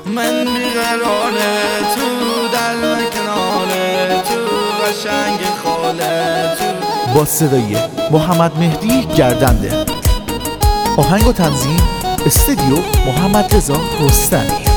من بیقراره تو در و کناره تو قشنگ خاله تو. با صدای محمد مهدی گردنده. آهنگ و تنظیم استودیو محمد رضا رستمی.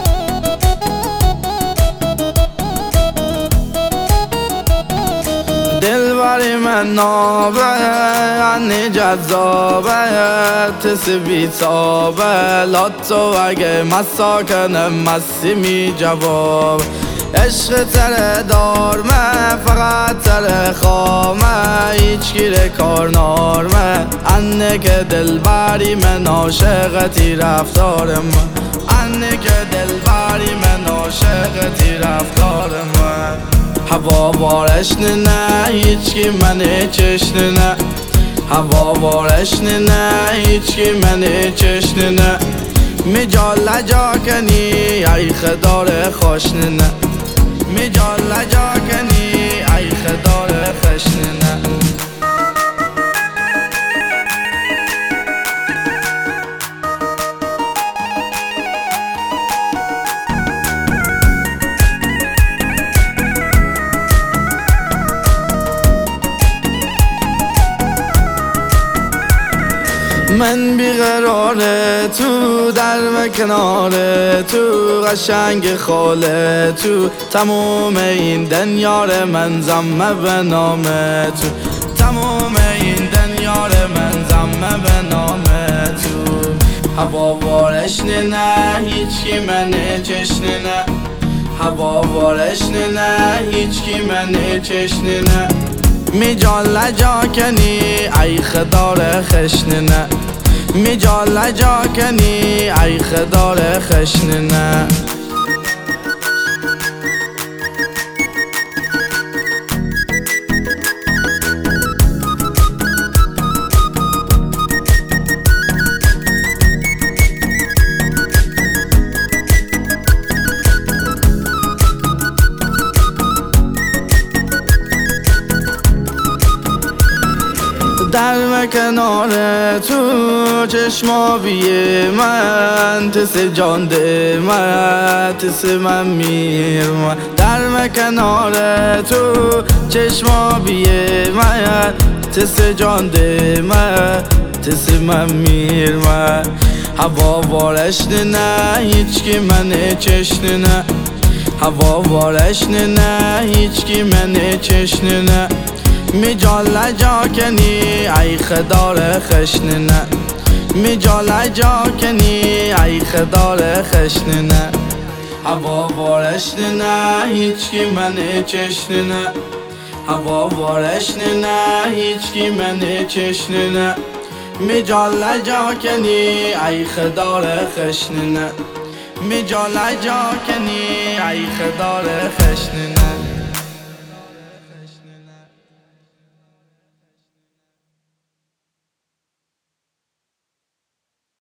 دلبری من نابه عنی جذابه تس بیتابه لاتو اگه مساکن مسی می جواب عشق تره دارمه فقط تره خامه هیچ گیره کار نارمه انه که دلبری من عاشقتی رفتارم انه که دلبری من عاشقتی رفتارم هوا وارش نه هیچکی منی چشن نه هوا وارش نه هیچکی منی چشن نه میجا لجا کنی ای خدار خوشن نه میجا لجا کنی ای خدار خوشن نه. من بیقراره تو در و کناره تو قشنگ خاله تو تموم این دنیار من زمه به نامه تو تموم این دنیار من زمه به نامه تو هوا وارش نه هیچکی منه چشن نه هوا وارش نه هیچکی منه چشن نه میجا لجا کنی ای خدار خشن نه میجا لجا کنی ای خدار خشن نه. در و کناره تو چشمابیه من تس جانده من تس من میر من در و کناره تو چشمابیه من تس جانده من تس من میر من هوا وارش نه هیچکی منه چشن نه هوا وارش نه هیچکی منه چشن نه میجا لجا کنی ای خدار خشن نه میجا لجا کنی ای خدار خشن نه هوا وارش نه هیچکی منه چشن نه هوا وارش نه هیچکی منه چشن نه میجا لجا کنی ای خدار خشن نه میجا لجا کنی ای خدار خشن نه.